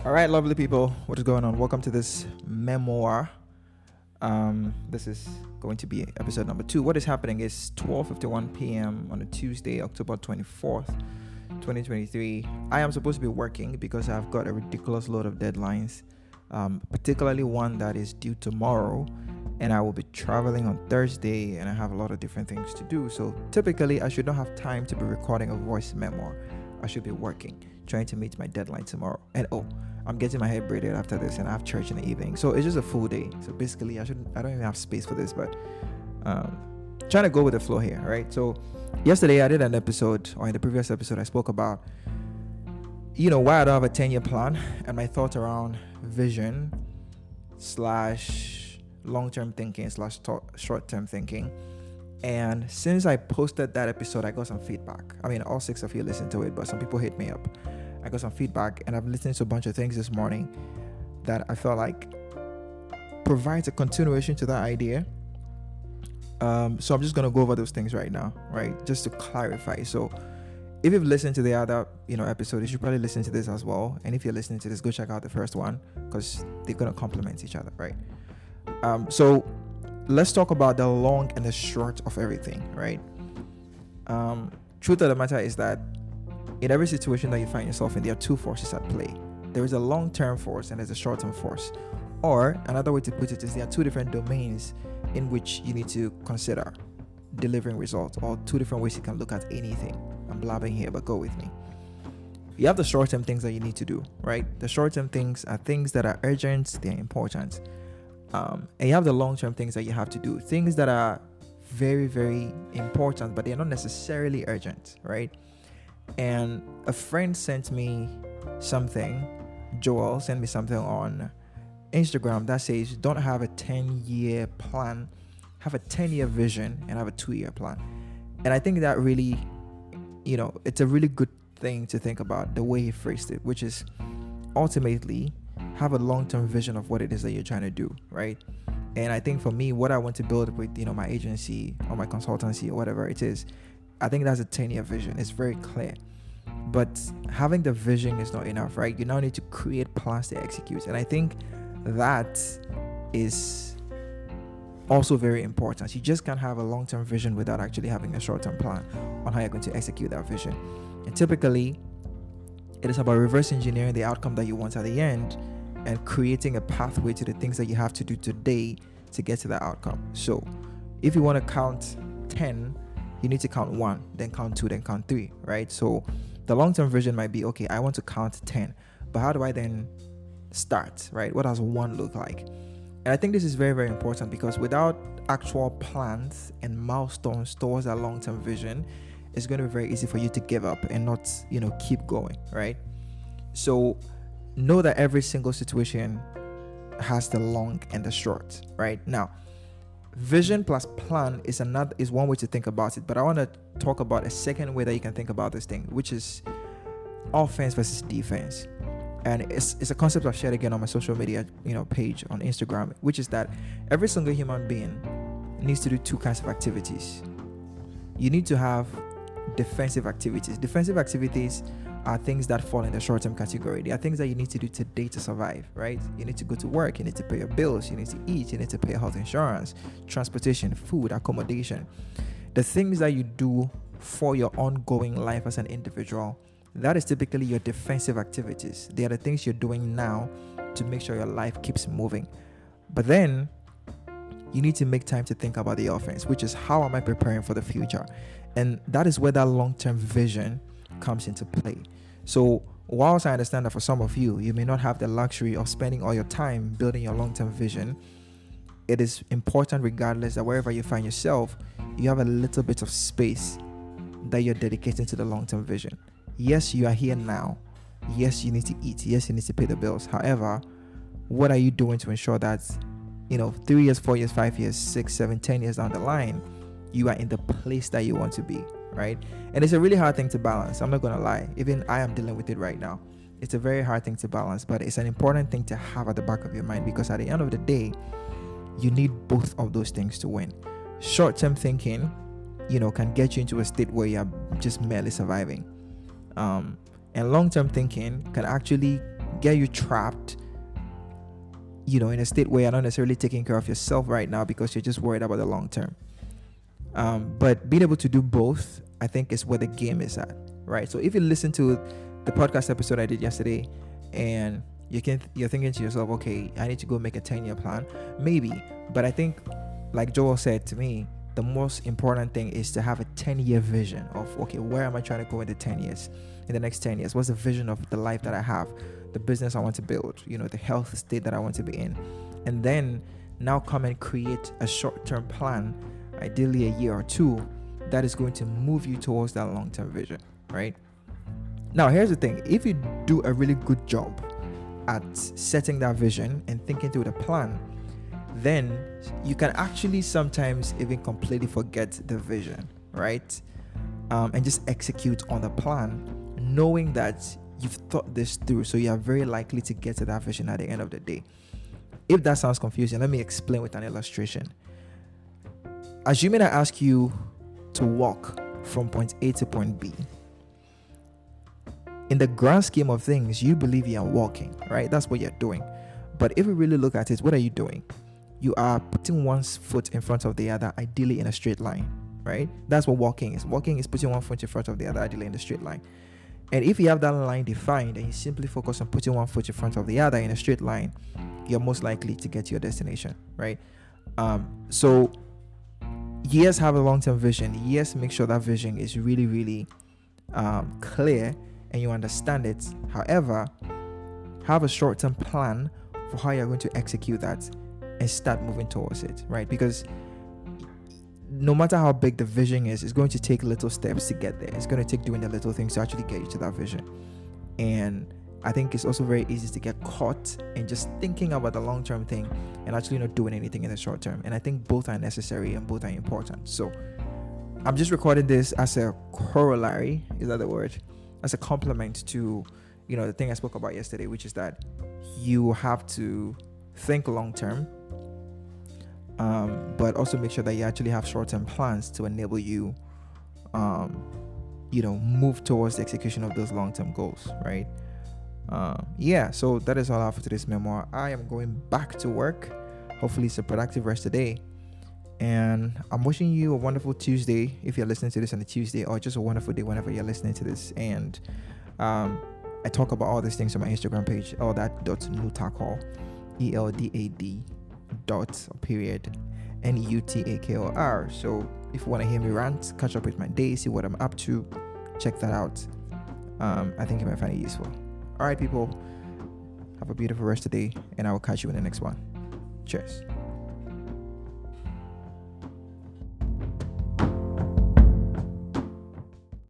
All right, lovely people, what is going on? Welcome to this memoir. This is going to be episode number 2. What is happening is 12:51 p.m. on a Tuesday, October 24th, 2023. I am supposed to be working because I've got a ridiculous load of deadlines, particularly one that is due tomorrow, and I will be traveling on Thursday, and I have a lot of different things to do. So typically, I should not have time to be recording a voice memoir. I should be working, trying to meet my deadline tomorrow. And I'm getting my hair braided after this, and I have church in the evening, so it's just a full day. So basically, I don't even have space for this, but trying to go with the flow here, right? So yesterday I did an episode, or in the previous episode, I spoke about why I don't have a 10-year plan and my thoughts around vision / long-term thinking / short-term thinking. And since I posted that episode, I got some feedback. I mean, all 6 of you listened to it, but some people hit me up. I got some feedback, and I've listened to a bunch of things this morning that I felt like provides a continuation to that idea. So I'm just going to go over those things right now, right? Just to clarify. So if you've listened to the other, episode, you should probably listen to this as well. And if you're listening to this, go check out the first one, because they're going to complement each other, right? So let's talk about the long and the short of everything, right? Truth of the matter is that in every situation that you find yourself in, there are 2 forces at play. There is a long-term force and there's a short-term force. Or another way to put it is there are 2 different domains in which you need to consider delivering results, or 2 different ways you can look at anything. I'm blabbing here, but go with me. You have the short-term things that you need to do, right? The short-term things are things that are urgent, they're important. And you have the long-term things that you have to do, things that are very, very important, but they're not necessarily urgent, right? And a friend sent me something, Joel sent me something on Instagram that says, don't have a 10-year plan, have a 10-year vision and have a 2-year plan. And I think that really, it's a really good thing to think about, the way he phrased it, which is ultimately have a long-term vision of what it is that you're trying to do, right? And I think for me, what I want to build with, my agency or my consultancy or whatever it is, I think that's a 10-year vision. It's very clear. But having the vision is not enough, right? You now need to create plans to execute. And I think that is also very important. You just can't have a long-term vision without actually having a short-term plan on how you're going to execute that vision. And typically, it is about reverse engineering the outcome that you want at the end and creating a pathway to the things that you have to do today to get to that outcome. So if you want to count 10, you need to count 1, then count 2, then count 3, right? So the long-term vision might be, okay, I want to count 10, but how do I then start, right? What does 1 look like? And I think this is very, very important, because without actual plans and milestones towards that long-term vision, it's going to be very easy for you to give up and not, keep going, right? So know that every single situation has the long and the short, right? Now, vision plus plan is one way to think about it, but I want to talk about a second way that you can think about this thing, which is offense versus defense. And it's a concept I've shared again on my social media page on Instagram, which is that every single human being needs to do 2 kinds of activities. You need to have defensive activities. Defensive activities are things that fall in the short-term category. They are things that you need to do today to survive, right? You need to go to work, you need to pay your bills, you need to eat, you need to pay health insurance, transportation, food, accommodation. The things that you do for your ongoing life as an individual, that is typically your defensive activities. They are the things you're doing now to make sure your life keeps moving. But then you need to make time to think about the offense, which is, how am I preparing for the future? And that is where that long-term vision comes into play. So whilst I understand that for some of you, you may not have the luxury of spending all your time building your long-term vision, it is important regardless that wherever you find yourself, you have a little bit of space that you're dedicating to the long-term vision. Yes, you are here now. Yes, you need to eat. Yes, you need to pay the bills. However, what are you doing to ensure that 3 years, 4 years, 5 years, 6, 7, 10 years down the line, you are in the place that you want to be, right? And it's a really hard thing to balance. I'm not going to lie. Even I am dealing with it right now. It's a very hard thing to balance, but it's an important thing to have at the back of your mind, because at the end of the day, you need both of those things to win. Short-term thinking, can get you into a state where you're just merely surviving. And long-term thinking can actually get you trapped, in a state where you're not necessarily taking care of yourself right now because you're just worried about the long term. But being able to do both, I think, is where the game is at, right? So if you listen to the podcast episode I did yesterday and you're thinking to yourself, okay, I need to go make a 10-year plan, maybe. But I think, like Joel said to me, the most important thing is to have a 10-year vision of, okay, where am I trying to go in the next 10 years? What's the vision of the life that I have, the business I want to build, the health state that I want to be in? And then now come and create a short-term plan, ideally a year or two, that is going to move you towards that long-term vision, right? Now, here's the thing. If you do a really good job at setting that vision and thinking through the plan, then you can actually sometimes even completely forget the vision, right? And just execute on the plan, knowing that you've thought this through, so you are very likely to get to that vision at the end of the day. If that sounds confusing, let me explain with an illustration. Assuming I ask you to walk from point A to point B, in the grand scheme of things, you believe you are walking, right? That's what you're doing. But if we really look at it, what are you doing? You are putting one foot in front of the other, ideally in a straight line, right? That's what walking is. Walking is putting one foot in front of the other, ideally in a straight line. And if you have that line defined and you simply focus on putting one foot in front of the other in a straight line, you're most likely to get to your destination, right? So yes, have a long-term vision. Yes, make sure that vision is really, really clear and you understand it. However, have a short-term plan for how you're going to execute that and start moving towards it, right? Because no matter how big the vision is, it's going to take little steps to get there. It's going to take doing the little things to actually get you to that vision. And I think it's also very easy to get caught in just thinking about the long-term thing and actually not doing anything in the short term. And I think both are necessary and both are important. So I'm just recording this as a corollary, is that the word? As a complement to, the thing I spoke about yesterday, which is that you have to think long-term, but also make sure that you actually have short-term plans to enable you, move towards the execution of those long-term goals, right? So that is all I have for today's memoir. I am going back to work. Hopefully it's a productive rest today. And I'm wishing you a wonderful Tuesday if you're listening to this on a Tuesday, or just a wonderful day whenever you're listening to this. And I talk about all these things on my Instagram page, all that .nutakor, ELDAD .NUTAKOR. So if you want to hear me rant, catch up with my day, see what I'm up to, check that out. I think you might find it useful. All right, people, have a beautiful rest of the day, and I will catch you in the next one. Cheers.